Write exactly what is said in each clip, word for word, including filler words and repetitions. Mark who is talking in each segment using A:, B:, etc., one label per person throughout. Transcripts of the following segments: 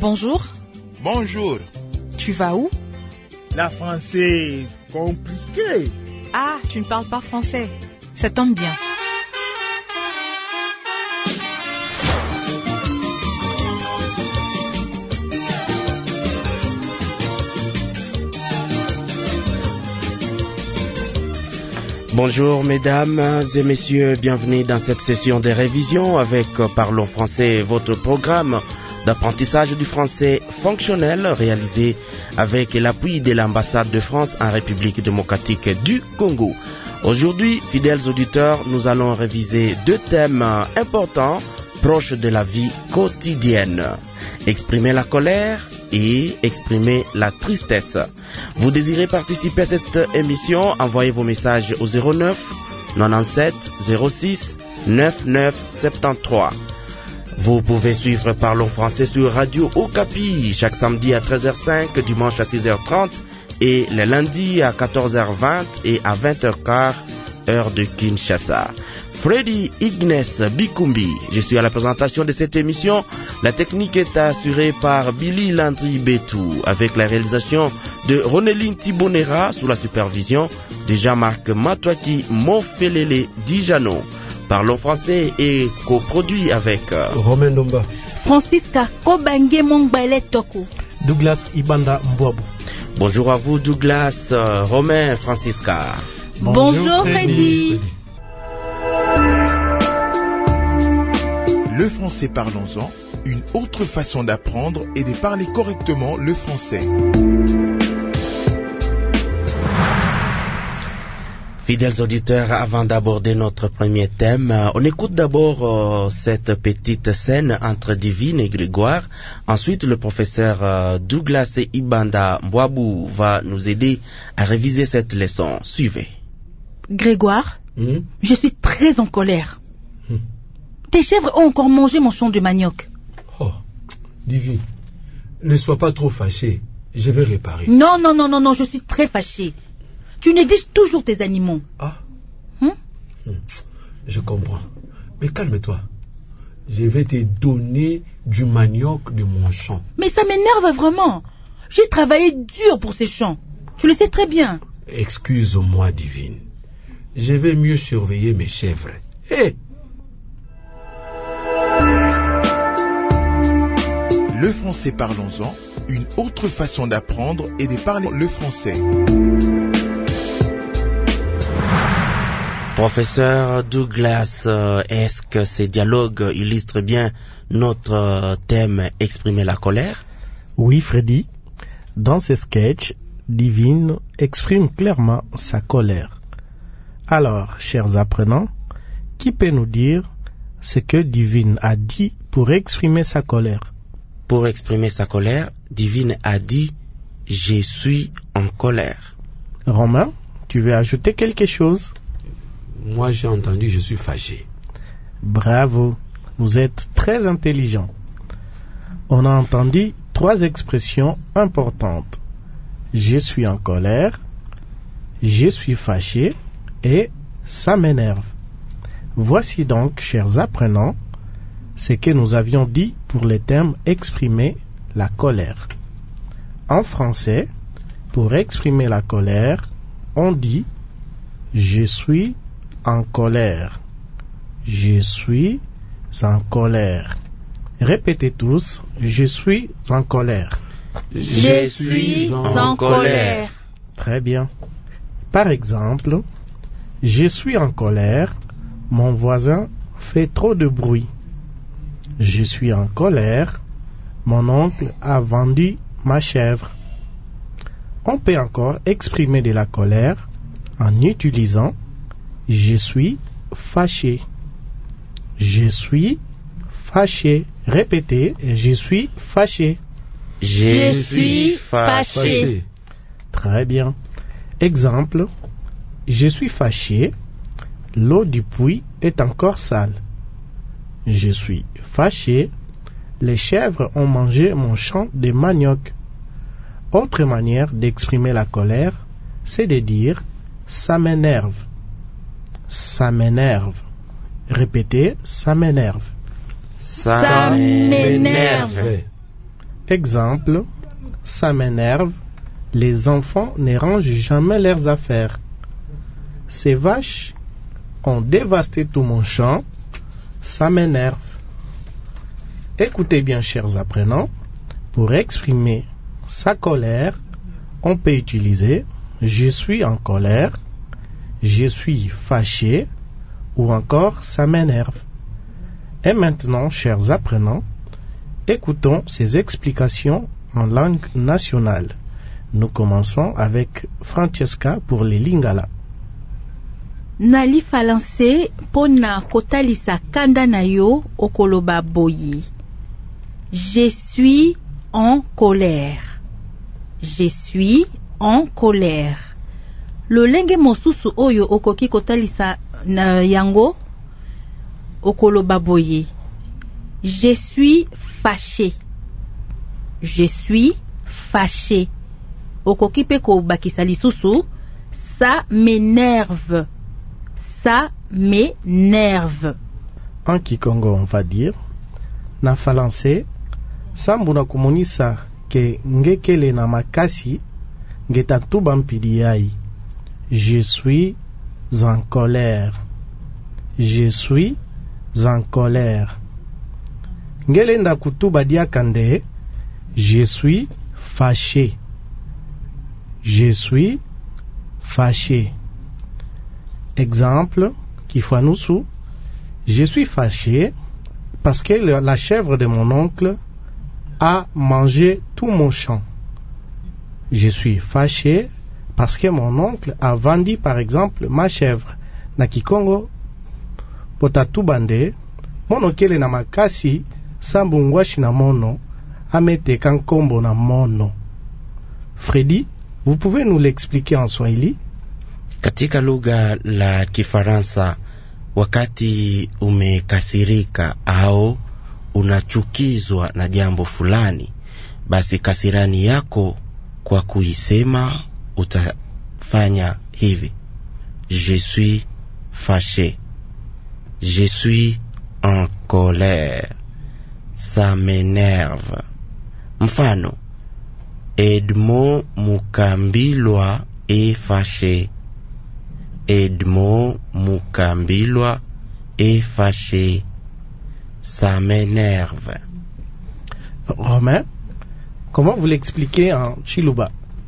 A: Bonjour.
B: Bonjour.
A: Tu vas où?
B: La français compliqué.
A: Ah, tu ne parles pas français. Ça tombe bien.
C: Bonjour mesdames et messieurs, bienvenue dans cette session de révision avec Parlons Français, votre programme d'apprentissage du français fonctionnel réalisé avec l'appui de l'ambassade de France en République démocratique du Congo. Aujourd'hui, fidèles auditeurs, nous allons réviser deux thèmes importants proches de la vie quotidienne. Exprimer la colère et exprimer la tristesse. Vous désirez participer à cette émission, envoyez vos messages au zéro neuf quatre-vingt-dix-sept zéro six quatre-vingt-neuf soixante-treize. Vous pouvez suivre Parlons Français sur Radio Okapi chaque samedi à treize heures cinq, dimanche à six heures trente et le lundi à quatorze heures vingt et à vingt heures quinze, heure de Kinshasa. Freddy Ignace Bikumbi, je suis à la présentation de cette émission. La technique est assurée par Billy Landry Betou avec la réalisation de Roneline Thibonera sous la supervision de Jean-Marc Matouaki Monfelele Dijano. Parlons Français est coproduit avec
D: Romain Domba,
E: Francisca Kobange Mongbaile Toko,
D: Douglas Ibanda Mbouabou.
C: Bonjour à vous Douglas, euh, Romain, Francisca.
E: Bonjour, Bonjour Freddy.
B: Le français parlons-en, une autre façon d'apprendre et de parler correctement le français.
C: Fidèles auditeurs, avant d'aborder notre premier thème, on écoute d'abord euh, cette petite scène entre Divine et Grégoire. Ensuite, le professeur euh, Douglas Ibanda Mbouabou va nous aider à réviser cette leçon. Suivez.
E: Grégoire,
D: hmm?
E: je suis très en colère.
D: Hmm.
E: Tes chèvres ont encore mangé mon champ de manioc.
D: Oh, Divine, ne sois pas trop fâché. Je vais réparer.
E: Non, non, non, non, non, je suis très fâché. Tu négliges toujours tes animaux.
D: Ah
E: hein?
D: hmm. Je comprends. Mais calme-toi. Je vais te donner du manioc de mon champ.
E: Mais ça m'énerve vraiment. J'ai travaillé dur pour ces champs. Tu le sais très bien.
D: Excuse-moi, Divine. Je vais mieux surveiller mes chèvres. Hé hey!
B: Le français parlons-en, une autre façon d'apprendre et de parler le français.
C: Professeur Douglas, est-ce que ces dialogues illustrent bien notre thème « Exprimer la colère » ?
F: Oui, Freddy. Dans ces sketchs, Divine exprime clairement sa colère. Alors, chers apprenants, qui peut nous dire ce que Divine a dit pour exprimer sa colère?
C: Pour exprimer sa colère, Divine a dit « Je suis en colère ».
F: Romain, tu veux ajouter quelque chose?
D: Moi, j'ai entendu « Je suis fâché ».
F: Bravo, vous êtes très intelligent. On a entendu trois expressions importantes. Je suis en colère, je suis fâché et ça m'énerve. Voici donc, chers apprenants, ce que nous avions dit pour le terme exprimer la colère. En français, pour exprimer la colère, on dit je suis en colère. Je suis en colère. Répétez tous, je suis en colère.
E: Je suis en colère.
F: Très bien. Par exemple, je suis en colère, mon voisin fait trop de bruit. Je suis en colère, mon oncle a vendu ma chèvre. On peut encore exprimer de la colère en utilisant je suis fâché. Je suis fâché. Répétez, je suis fâché.
E: Je suis fâché.
F: Très bien. Exemple, je suis fâché, l'eau du puits est encore sale. Je suis fâché, les chèvres ont mangé mon champ de manioc. Autre manière d'exprimer la colère, c'est de dire ça m'énerve. Ça m'énerve. Répétez, ça m'énerve.
E: Ça m'énerve.
F: Exemple, ça m'énerve. Les enfants ne rangent jamais leurs affaires. Ces vaches ont dévasté tout mon champ. Ça m'énerve. Écoutez bien, chers apprenants, pour exprimer sa colère, on peut utiliser « je suis en colère »,« je suis fâché » ou encore « ça m'énerve ». Et maintenant, chers apprenants, écoutons ces explications en langue nationale. Nous commençons avec Francesca pour les Lingala.
E: Nali falanse pona kotalisa kanda na yo okoloba boyi. Je suis en colère. Je suis en colère. Lolenge mosusu oyo okoki kotalisa na yango okoloba boyi. Je suis fâché. Je suis fâché. Okoki pe ko bakisa lisusu, ça m'énerve. Ça m'énerve.
F: En Kikongo, on va dire, na falanse, sambuna kumonisa ke ngekele na makasi, ngeta tuba mpidi yai. Je suis en colère. Je suis en colère. Ngele nda kutuba dia kande, je suis fâché. Je suis fâché. Exemple, Kifanusu, je suis fâché parce que la chèvre de mon oncle a mangé tout mon champ. Je suis fâché parce que mon oncle a vendu par exemple ma chèvre. Na Kikongo, potatu bande, monokele na makasi, sambungwashi na mono, amete kankombo na mono. Freddy, vous pouvez nous l'expliquer en Swahili?
C: Katika lugha la Kifaransa, wakati umekasirika au unachukizwa na jambo fulani, basi kasirani yako kwa kuisema utafanya hivi: je suis fâché. Je suis en colère. Ça m'énerve. Mfano, Edmond Mukambilwa est fâché. Edmond Mukambilwa est fâché. Ça m'énerve.
F: Romain, comment vous l'expliquez en Chiluba?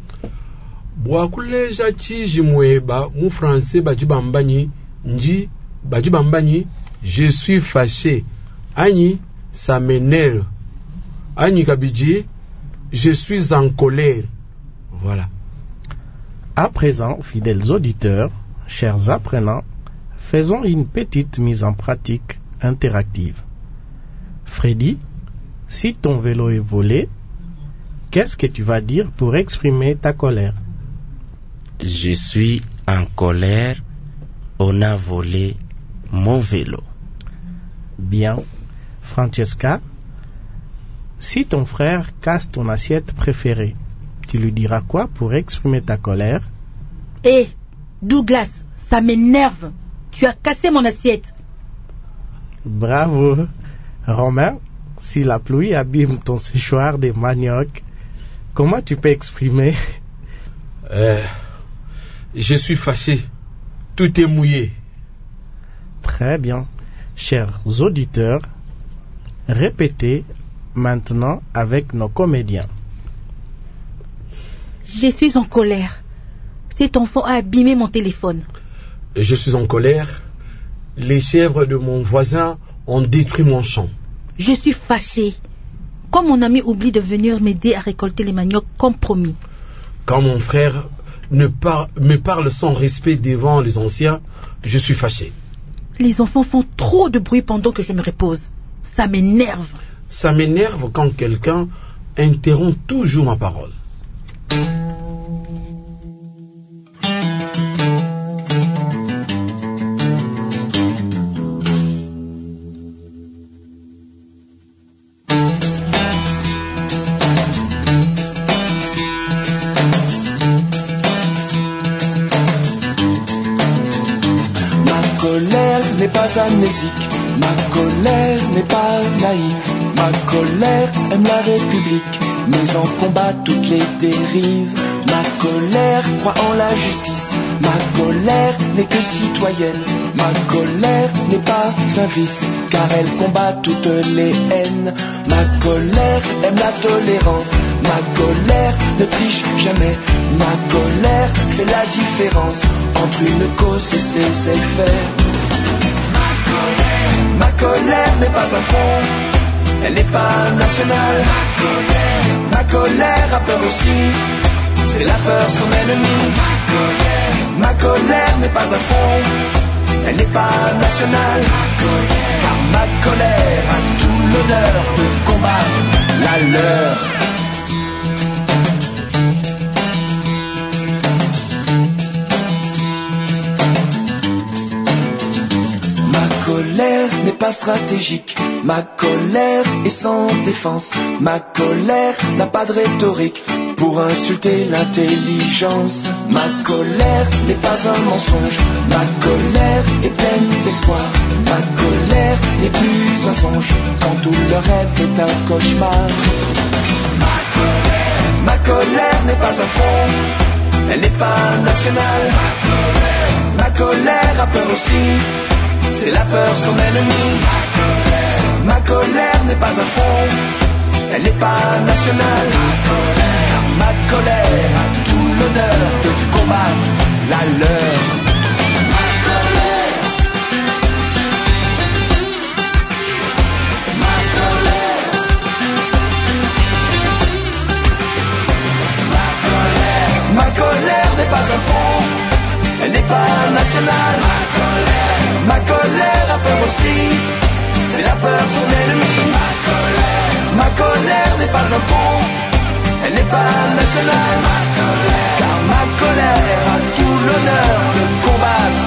D: Bwakule jachi jimweba mu français bajibambani nji bajibambani je suis fâché. Ani ça m'énerve. Ani kabiji je suis en colère. Voilà.
F: À présent, fidèles auditeurs, chers apprenants, faisons une petite mise en pratique interactive. Freddy, si ton vélo est volé, qu'est-ce que tu vas dire pour exprimer ta colère?
C: Je suis en colère, on a volé mon vélo.
F: Bien. Francesca, si ton frère casse ton assiette préférée, tu lui diras quoi pour exprimer ta colère?
E: Hé, hey, Douglas, ça m'énerve. Tu as cassé mon assiette.
F: Bravo. Romain, si la pluie abîme ton séchoir de manioc, comment tu peux exprimer?
D: euh, Je suis fâché. Tout est mouillé.
F: Très bien. Chers auditeurs, répétez maintenant avec nos comédiens.
E: Je suis en colère. Cet enfant a abîmé mon téléphone.
D: Je suis en colère. Les chèvres de mon voisin ont détruit mon champ.
E: Je suis fâché. Quand mon ami oublie de venir m'aider à récolter les maniocs comme promis.
D: Quand mon frère ne par- me parle sans respect devant les anciens, je suis fâché.
E: Les enfants font trop de bruit pendant que je me repose. Ça m'énerve.
D: Ça m'énerve quand quelqu'un interrompt toujours ma parole.
G: N'est pas amnésique, ma colère n'est pas naïve, ma colère aime la République, mais en combat toutes les dérives. Ma colère croit en la justice, ma colère n'est que citoyenne. Ma colère n'est pas un vice, car elle combat toutes les haines. Ma colère aime la tolérance, ma colère ne triche jamais. Ma colère fait la différence entre une cause et ses effets. Ma colère, ma colère n'est pas un fond, elle n'est pas nationale. Ma colère, ma colère a peur aussi, c'est la peur son ennemi. Ma colère, ma colère n'est pas un fond, elle n'est pas nationale. Ma colère, car ma colère a tout l'honneur de combattre la leur. Ma colère n'est pas stratégique, ma colère est sans défense. Ma colère n'a pas de rhétorique pour insulter l'intelligence. Ma colère n'est pas un mensonge, ma colère est pleine d'espoir. Ma colère n'est plus un songe quand tout le rêve est un cauchemar. Ma colère, ma colère n'est pas un fond, elle n'est pas nationale. Ma colère, ma colère a peur aussi, c'est la peur son ennemi. Ma colère, ma colère n'est pas un fond, elle n'est pas nationale. Ma colère, ma colère a tout l'honneur de combattre la leur. Ma colère, ma colère, ma colère, ma colère n'est pas un fond, elle n'est pas nationale. Ma colère, ma colère a peur aussi, c'est la peur son ennemi. Ma colère, ma colère n'est pas un fond, elle n'est pas nationale. Ma colère, car ma colère a tout l'honneur de combattre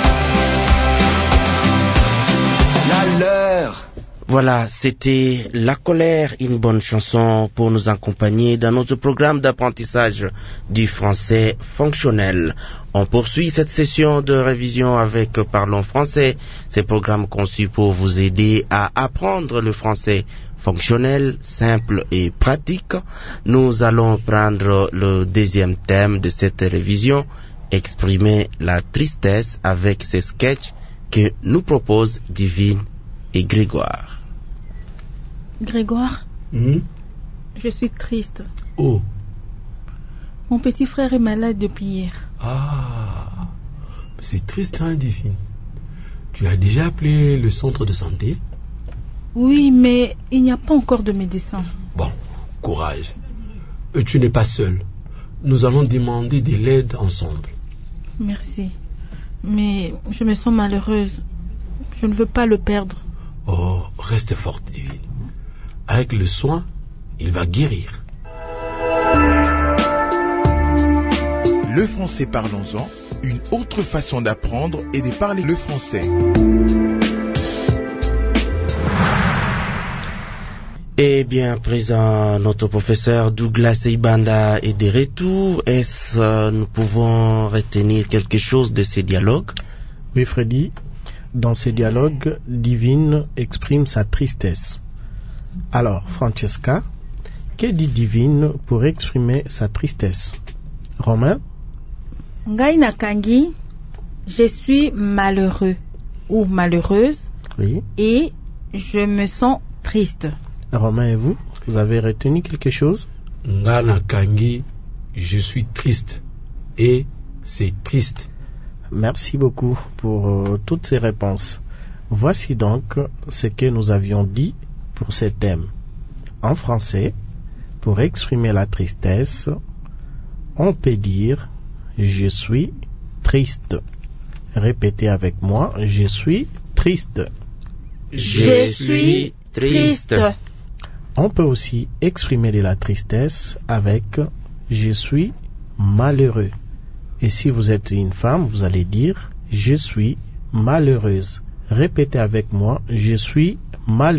G: la leur.
C: Voilà, c'était La Colère, une bonne chanson pour nous accompagner dans notre programme d'apprentissage du français fonctionnel. On poursuit cette session de révision avec Parlons français, ce programme conçu pour vous aider à apprendre le français fonctionnel, simple et pratique. Nous allons prendre le deuxième thème de cette révision, exprimer la tristesse avec ces sketchs que nous proposent Divine et Grégoire.
E: Grégoire,
D: Hmm?
E: je suis triste.
D: Oh,
E: Mon petit frère est malade depuis hier.
D: ah, c'est triste, hein, Divine. Tu as déjà appelé le centre de santé?
E: Oui, mais il n'y a pas encore de médecin.
D: Bon, courage. Et tu n'es pas seul. Nous allons demander de l'aide ensemble.
E: Merci. Mais je me sens malheureuse. Je ne veux pas le perdre.
D: Oh, reste forte, Divine. Avec le soin, il va guérir.
B: Le français parlons-en, une autre façon d'apprendre et de parler le français.
C: Eh bien, présent, notre professeur Douglas Ibanda est de retour. Est-ce euh, nous pouvons retenir quelque chose de ces dialogues?
F: Oui, Freddy, dans ces dialogues, Divine exprime sa tristesse. Alors, Francesca, que dit Divine pour exprimer sa tristesse? Romain?
E: Ngai Nakangi, je suis malheureux ou malheureuse
F: Oui.
E: et je me sens triste.
F: Romain et vous, vous avez retenu quelque chose?
D: Ngana Kangi, je suis triste. Et c'est triste.
F: Merci beaucoup pour euh, toutes ces réponses. Voici donc ce que nous avions dit pour ces thèmes. En français, pour exprimer la tristesse, on peut dire « je suis triste ». Répétez avec moi « je suis triste ».
C: Je suis triste.
F: On peut aussi exprimer de la tristesse avec « je suis malheureux ». Et si vous êtes une femme, vous allez dire « je suis malheureuse ». Répétez avec moi « je suis malheureux ».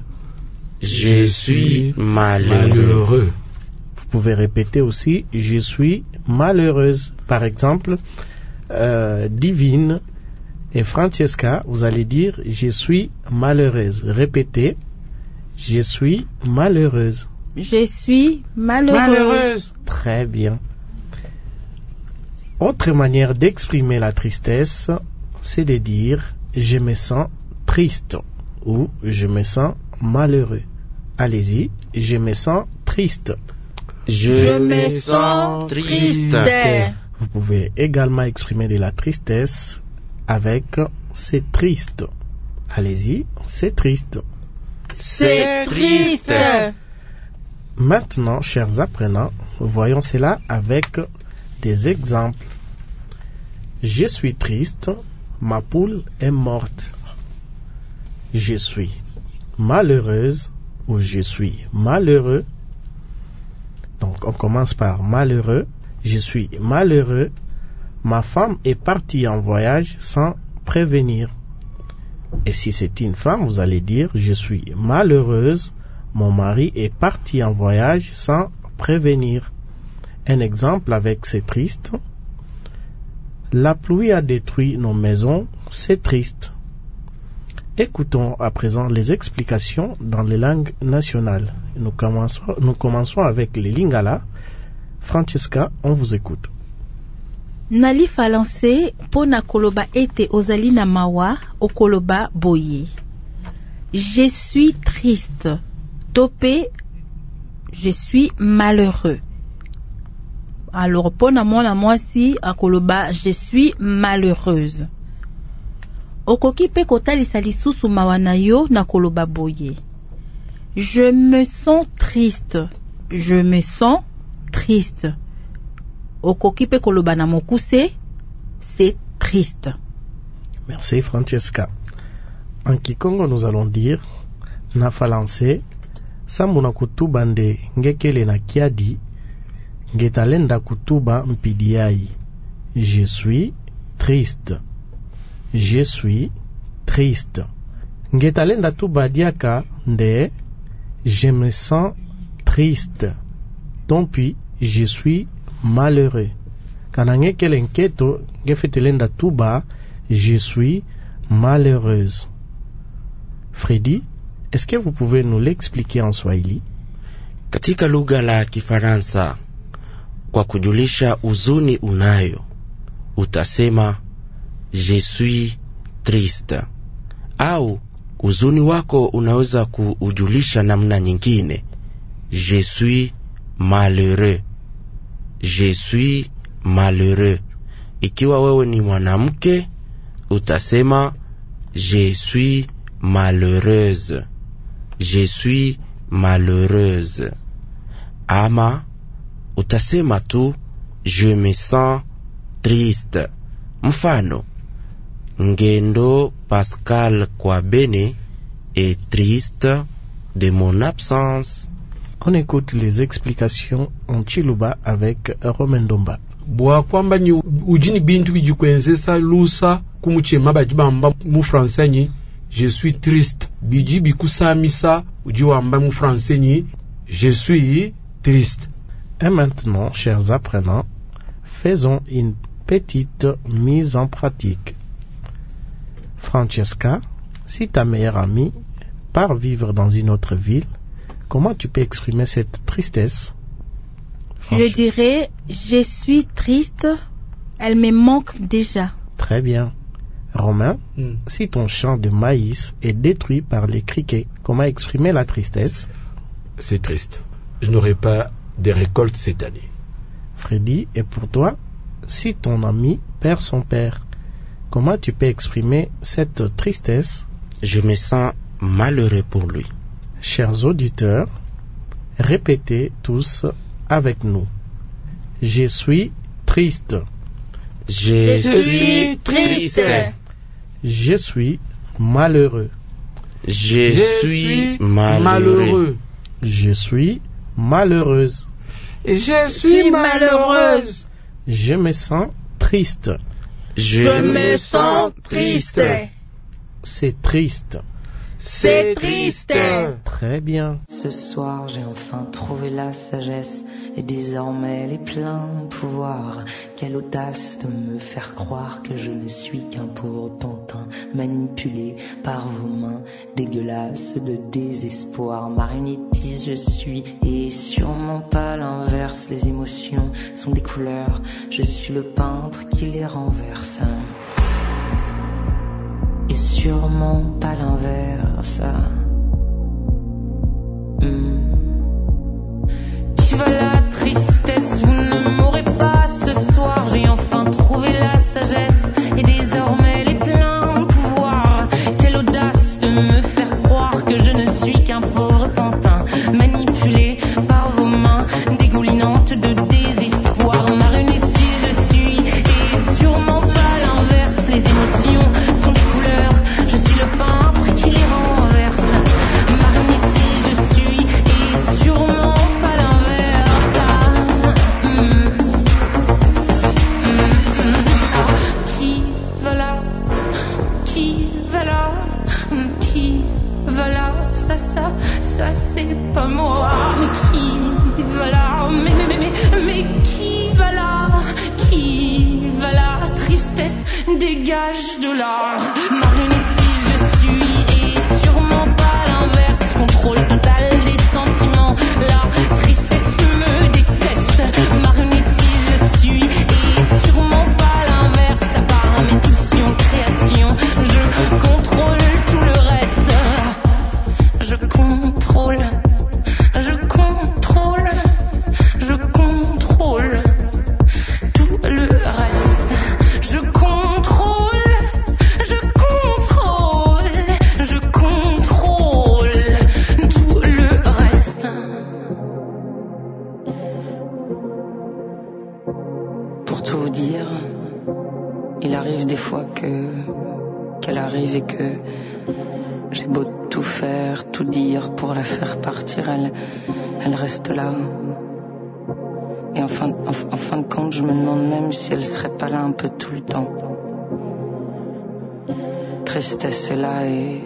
C: Je suis malheureux.
D: Malheureux.
F: Vous pouvez répéter aussi « je suis malheureuse ». Par exemple, euh, Divine et Francesca, vous allez dire « je suis malheureuse ». Répétez « je suis malheureuse ».
E: Je suis malheureuse.
D: Malheureuse.
F: Très bien. Autre manière d'exprimer la tristesse, c'est de dire je me sens triste ou je me sens malheureux. Allez-y, je me sens triste.
C: Je,
E: Je
C: me
E: me
C: sens
E: sens
C: triste.
E: triste.
F: Vous pouvez également exprimer de la tristesse avec c'est triste. Allez-y, c'est triste.
E: C'est triste.
F: Maintenant, chers apprenants, voyons cela avec des exemples. Je suis triste, ma poule est morte. Je suis malheureuse ou je suis malheureux. Donc, on commence par malheureux. Je suis malheureux. Ma femme est partie en voyage sans prévenir. Et si c'est une femme, vous allez dire je suis malheureuse. Mon mari est parti en voyage sans prévenir. Un exemple avec c'est triste. La pluie a détruit nos maisons, c'est triste. Écoutons à présent les explications dans les langues nationales. Nous commençons, nous commençons avec les Lingala. Francesca, on vous écoute.
E: Nali falancé pona koloba ete ozali na mawa o koloba boye. Je suis triste. Topé, je suis malheureux. Alors pona mona mwasi a koloba je suis malheureuse. Okoki pe kotalisa lisusu mawa na yo na koloba boye. Je me sens triste. Je me sens triste. Okoki pe koloba na mokuse, c'est triste.
F: Merci Francesca. En Kikongo, nous allons dire na falanse samuna kutuba nde ngekele na kiadi ngetalenda kutuba mpidiai. Je suis triste. Je suis triste. Ngetalenda tuba diaka nde je me sens triste. Donc puis je suis malheureux. Kanange kelenketo ngefetelenda tuba je suis malheureuse. Freddy, est-ce que vous pouvez nous l'expliquer en Swahili?
C: Katika lugha la Kifaransa, kwa kujulisha uzuni unayo, utasema je suis triste. Au uzuni wako unaweza kuujulisha namna nyingine, je suis malheureux. Je suis malheureux. Ikiwa wewe ni mwanamke, utasema je suis malheureuse. Je suis malheureuse. Ama utasema tu je me sens triste. Mfano, Ngendo Pascal Kwabene est triste de mon absence.
F: On écoute les explications en Chiluba avec Romain Domba.
D: Bwa kwamba nyi ujini bintu bijikwenzesa lusa kumuchema bajibamba mu français nyi je suis triste. Biji bikusamisa ujiwamba mu français nyi je suis triste.
F: Et maintenant, chers apprenants, faisons une petite mise en pratique. Francesca, si ta meilleure amie part vivre dans une autre ville, comment tu peux exprimer cette tristesse?
E: Je dirais, je suis triste, elle me manque déjà.
F: Très bien. Romain,
D: Mm.
F: si ton champ de maïs est détruit par les criquets, comment exprimer la tristesse?
D: C'est triste. Je n'aurai pas de récolte cette année.
F: Freddy, et pour toi, si ton ami perd son père, comment tu peux exprimer cette tristesse?
C: Je me sens malheureux pour lui.
F: Chers auditeurs, répétez tous avec nous. Je suis triste.
C: Je,
E: Je suis triste.
F: Je suis malheureux.
C: Je,
D: Je
C: suis
D: suis
C: malheureux.
D: malheureux.
F: Je suis malheureuse.
D: Et je
E: Je suis malheureuse.
F: Je me sens triste.
C: Je,
E: Je me sens triste.
F: C'est triste.
E: C'est triste.
F: Très bien.
H: Ce soir j'ai enfin trouvé la sagesse et désormais les pleins pouvoirs. Quelle audace de me faire croire que je ne suis qu'un pauvre pantin manipulé par vos mains dégueulasses de désespoir. Marionnettiste je suis et sûrement pas l'inverse. Les émotions sont des couleurs, je suis le peintre qui les renverse. Et sûrement pas l'inverse. Mmh. Qui va la tristesse, vous ne m'aurez pas ce soir. J'ai enfin trouvé la sagesse et désormais les pleins pouvoirs. Quelle audace de me faire croire que je ne suis qu'un pauvre pantin manipulé par vos mains dégoulinantes de désespoir. Marionnettiste je suis et sûrement pas l'inverse. Les émotions sont des couleurs, je suis le peintre qui les renverse. Marionnettiste je suis et sûrement pas l'inverse. Ah, mm, mm, mm, ah, qui va là, qui va là, mm, qui va là, ça, ça, ça c'est pas moi. Mais qui va là, mais, mais, mais, mais, mais qui va là, qui va là, tristesse, dégage de là. Marionnettiste je suis et sûrement pas l'inverse. Contrôle total des sentiments, la tristesse me déteste. Marionnettiste je suis et sûrement pas l'inverse. À part mes pulsions, création, je contrôle tout le reste. Je contrôle, je contrôle, je contrôle tout le reste. Je contrôle, je contrôle, je contrôle tout le reste. Pour tout vous dire, il arrive des fois que qu'elle arrive et que j'ai beau tout faire, tout dire pour la faire partir, elle, elle reste là. Et en fin, en, en fin de compte, je me demande même si elle serait pas là un peu tout le temps. Tristesse est là et...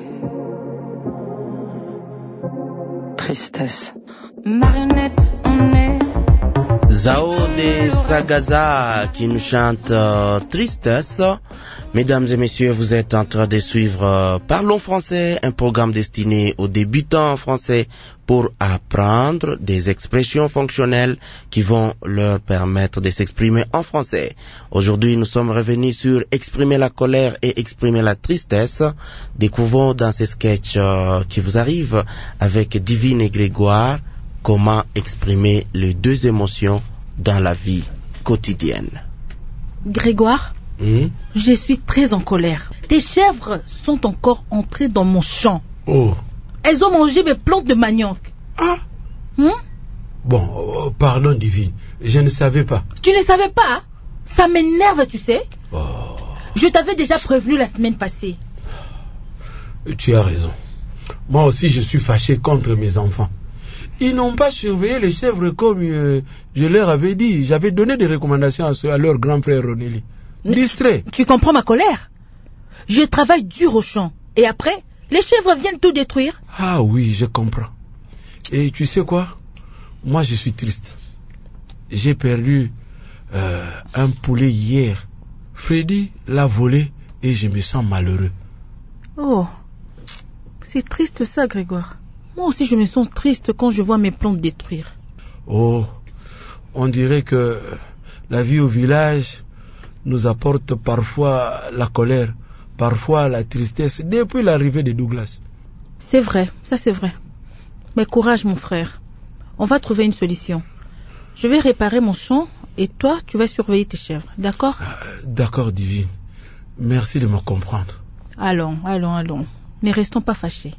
H: Tristesse. Marionnette, on est...
C: Zao de Sagaza qui nous chante euh, Tristesse. Mesdames et messieurs, vous êtes en train de suivre euh, Parlons français, un programme destiné aux débutants en français pour apprendre des expressions fonctionnelles qui vont leur permettre de s'exprimer en français. Aujourd'hui, nous sommes revenus sur exprimer la colère et exprimer la tristesse. Découvrons dans ces sketchs euh, qui vous arrivent avec Divine et Grégoire comment exprimer les deux émotions dans la vie quotidienne.
E: Grégoire,
D: Mmh.
E: je suis très en colère. Tes chèvres sont encore entrées dans mon champ.
D: Oh.
E: Elles ont mangé mes plantes de manioc.
D: Ah.
E: Hum?
D: Bon, oh, pardon Divine, je ne savais pas.
E: Tu ne savais pas? Ça m'énerve, tu sais.
D: Oh.
E: Je t'avais déjà prévenu la semaine passée.
D: Tu as raison. Moi aussi, je suis fâché contre mes enfants. Ils n'ont pas surveillé les chèvres comme euh, je leur avais dit. J'avais donné des recommandations à, ce, à leur grand frère Ronelli. Distrait.
E: Tu comprends ma colère? Je travaille dur au champ. Et après, les chèvres viennent tout détruire.
D: Ah oui, je comprends. Et tu sais quoi? Moi, je suis triste. J'ai perdu euh, un poulet hier. Freddy l'a volé et je me sens malheureux.
E: Oh, c'est triste ça, Grégoire. Moi aussi, je me sens triste quand je vois mes plantes détruire.
D: Oh, on dirait que la vie au village nous apporte parfois la colère, parfois la tristesse, depuis l'arrivée de Douglas.
E: C'est vrai, ça c'est vrai. Mais courage mon frère, on va trouver une solution. Je vais réparer mon champ et toi tu vas surveiller tes chèvres, d'accord?
D: euh, D'accord Divine, merci de me comprendre.
E: Allons, allons, allons, ne restons pas fâchés.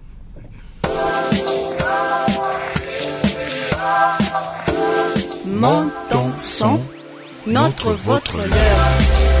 A: Montons son, notre, votre, leur.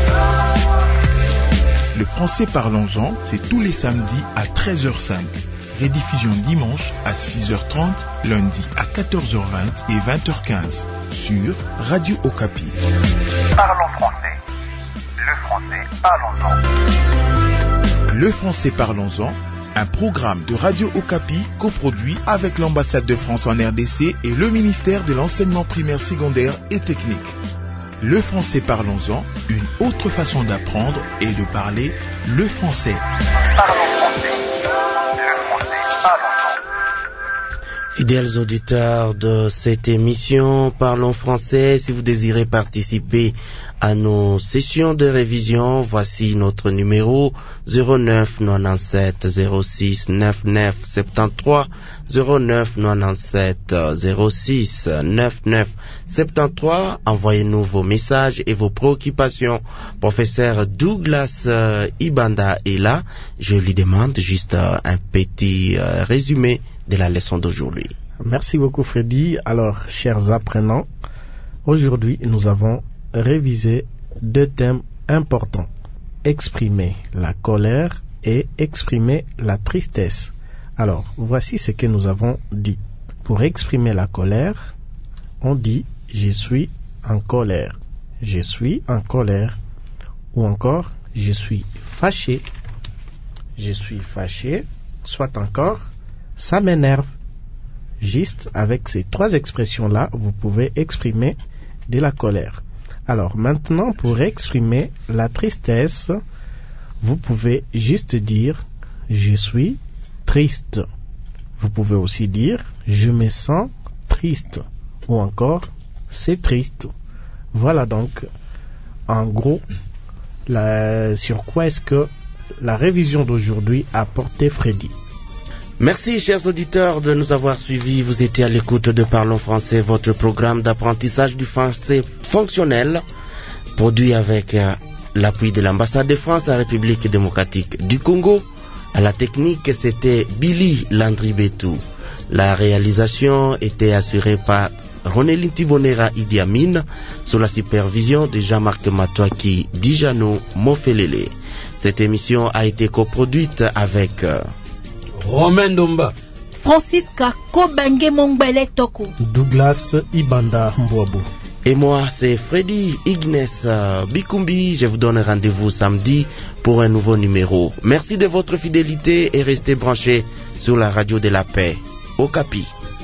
B: Le français parlons-en, c'est tous les samedis à treize heures cinq. Rediffusion dimanche à six heures trente, lundi à quatorze heures vingt et vingt heures quinze sur Radio Okapi.
I: Parlons français. Le français parlons-en.
B: Le français parlons-en, un programme de Radio Okapi coproduit avec l'ambassade de France en R D C et le ministère de l'enseignement primaire, secondaire et technique. Le français, parlons-en, une autre façon d'apprendre et de parler le français.
I: Parlons français. Le français, parlons-en.
C: Fidèles auditeurs de cette émission Parlons français, si vous désirez participer à nos sessions de révision, voici notre numéro zéro neuf quatre-vingt-dix-sept zéro six quatre-vingt-neuf soixante-treize, zéro neuf quatre-vingt-dix-sept zéro six quatre-vingt-neuf soixante-treize. Envoyez-nous vos messages et vos préoccupations. Professeur Douglas euh, Ibanda est là. Je lui demande juste euh, un petit euh, résumé de la leçon d'aujourd'hui.
F: Merci beaucoup Freddy. Alors, chers apprenants, aujourd'hui nous avons révisé deux thèmes importants. Exprimer la colère et exprimer la tristesse. Alors, voici ce que nous avons dit. Pour exprimer la colère, on dit « je suis en colère »,« je suis en colère » ou encore « je suis fâché »,« je suis fâché », soit encore « ça m'énerve ». Juste avec ces trois expressions-là, vous pouvez exprimer de la colère. Alors maintenant, pour exprimer la tristesse, vous pouvez juste dire « je suis triste ». Vous pouvez aussi dire « je me sens triste » ou encore « c'est triste ». Voilà donc, en gros, la, sur quoi est-ce que la révision d'aujourd'hui a porté Freddy.
C: Merci, chers auditeurs, de nous avoir suivis. Vous étiez à l'écoute de Parlons français, votre programme d'apprentissage du français fonctionnel, produit avec euh, l'appui de l'ambassade de France à la République démocratique du Congo. À la technique, c'était Billy Landry-Betou. La réalisation était assurée par Ronelin Tibonera Idi Amin, sous la supervision de Jean-Marc Matouaki Dijano Mofelele. Cette émission a été coproduite avec... Euh,
D: Romain Domba,
E: Francisca Kobange Mongbele Toko,
F: Douglas Ibanda Mbouabou.
C: Et moi, c'est Freddy Ignace Bikumbi. Je vous donne rendez-vous samedi pour un nouveau numéro. Merci de votre fidélité et restez branchés sur la radio de la paix. Okapi.